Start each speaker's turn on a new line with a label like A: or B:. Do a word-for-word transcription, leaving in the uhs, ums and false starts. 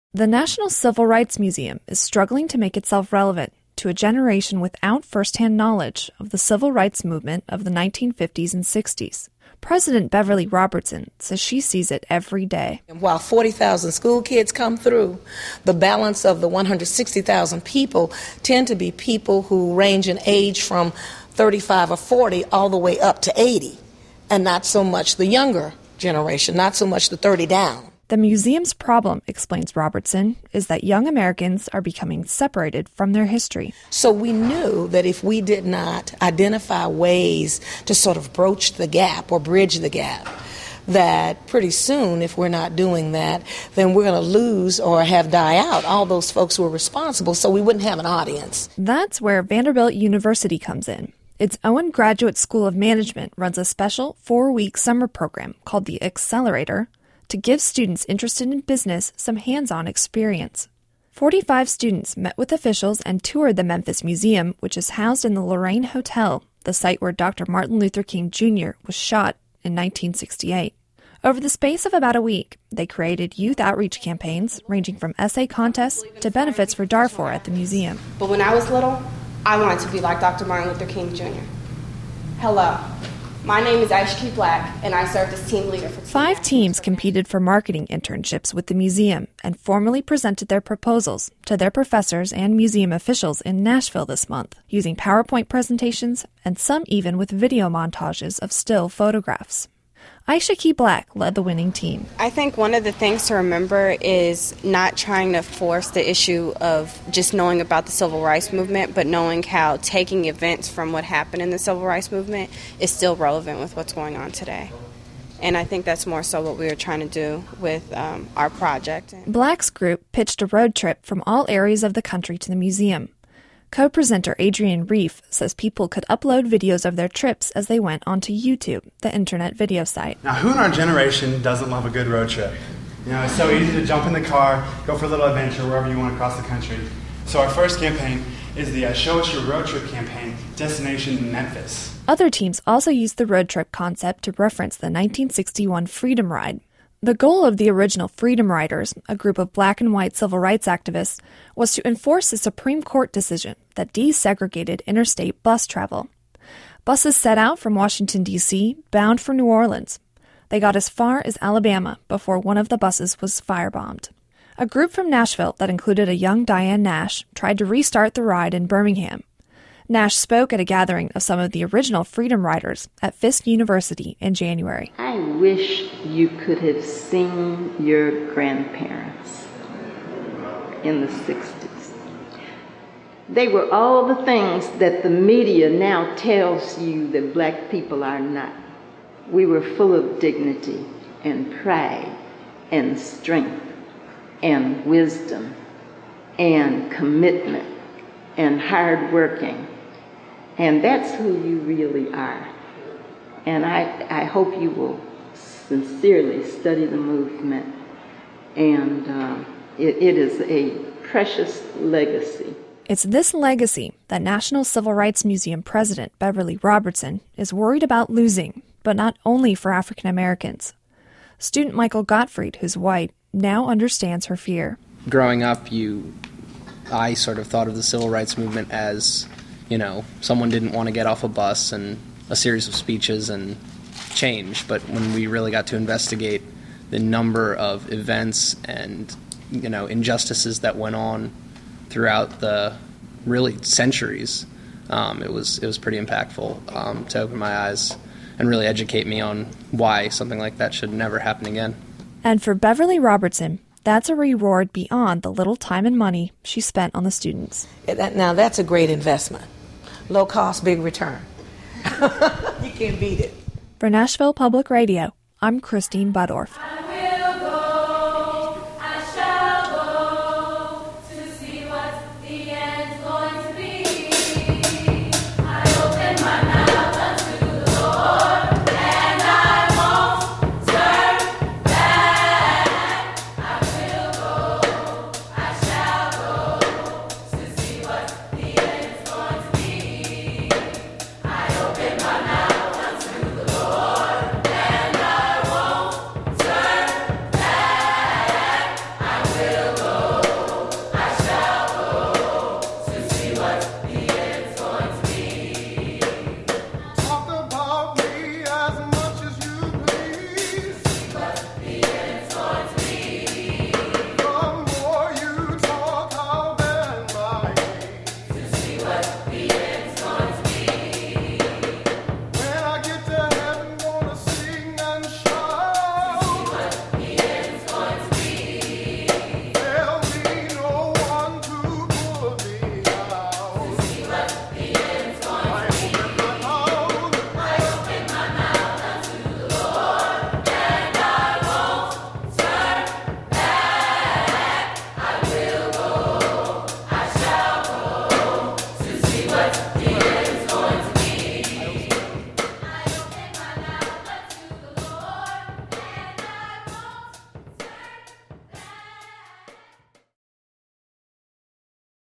A: The National Civil Rights Museum is struggling to make itself relevant to a generation without firsthand knowledge of the civil rights movement of the nineteen fifties and sixties. President Beverly Robertson says she sees it every day.
B: While forty thousand school kids come through, the balance of the one hundred sixty thousand people tend to be people who range in age from thirty-five or forty all the way up to eighty, and not so much the younger generation, not so much the thirty down.
A: The museum's problem, explains Robertson, is that young Americans are becoming separated from their history.
B: So we knew that if we did not identify ways to sort of broach the gap or bridge the gap, that pretty soon, if we're not doing that, then we're going to lose or have die out all those folks who are responsible, so we wouldn't have an audience.
A: That's where Vanderbilt University comes in. Its Owen Graduate School of Management runs a special four-week summer program called the Accelerator to give students interested in business some hands-on experience. forty-five students met with officials and toured the Memphis Museum, which is housed in the Lorraine Hotel, the site where Doctor Martin Luther King Junior was shot in nineteen sixty-eight. Over the space of about a week, they created youth outreach campaigns ranging from essay contests to benefits for Darfur at the museum.
C: But when I was little, I wanted to be like Doctor Martin Luther King Junior Hello. My name is Aisha Key Black, and I served as team leader for...
A: Five teams competed for marketing internships with the museum and formally presented their proposals to their professors and museum officials in Nashville this month, using PowerPoint presentations and some even with video montages of still photographs. Aisha Key Black led the winning team.
C: I think one of the things to remember is not trying to force the issue of just knowing about the civil rights movement, but knowing how taking events from what happened in the civil rights movement is still relevant with what's going on today. And I think that's more so what we were trying to do with um, our project.
A: Black's group pitched a road trip from all areas of the country to the museum. Co-presenter Adrienne Reef says people could upload videos of their trips as they went onto YouTube, the internet video site.
D: Now, who in our generation doesn't love a good road trip? You know, it's so easy to jump in the car, go for a little adventure wherever you want across the country. So our first campaign is the uh, Show Us Your Road Trip campaign, Destination Memphis.
A: Other teams also used the road trip concept to reference the nineteen sixty-one Freedom Ride. The goal of the original Freedom Riders, a group of black and white civil rights activists, was to enforce a Supreme Court decision that desegregated interstate bus travel. Buses set out from Washington, D C, bound for New Orleans. They got as far as Alabama before one of the buses was firebombed. A group from Nashville that included a young Diane Nash tried to restart the ride in Birmingham. Nash spoke at a gathering of some of the original Freedom Riders at Fisk University in January.
E: I wish you could have seen your grandparents in the sixties. They were all the things that the media now tells you that black people are not. We were full of dignity and pride and strength and wisdom and commitment and hard working. And that's who you really are. And I, I hope you will sincerely study the movement. And uh, it, it is a precious legacy.
A: It's this legacy that National Civil Rights Museum President Beverly Robertson is worried about losing, but not only for African Americans. Student Michael Gottfried, who's white, now understands her fear.
F: Growing up, you, I sort of thought of the civil rights movement as, you know, someone didn't want to get off a bus and a series of speeches and change. But when we really got to investigate the number of events and, you know, injustices that went on throughout the really centuries, um, it was it was pretty impactful um, to open my eyes and really educate me on why something like that should never happen again.
A: And for Beverly Robertson, that's a reward beyond the little time and money she spent on the students.
B: Now, that's a great investment. Low cost, big return. You can't beat it.
A: For Nashville Public Radio, I'm Christine Budorf.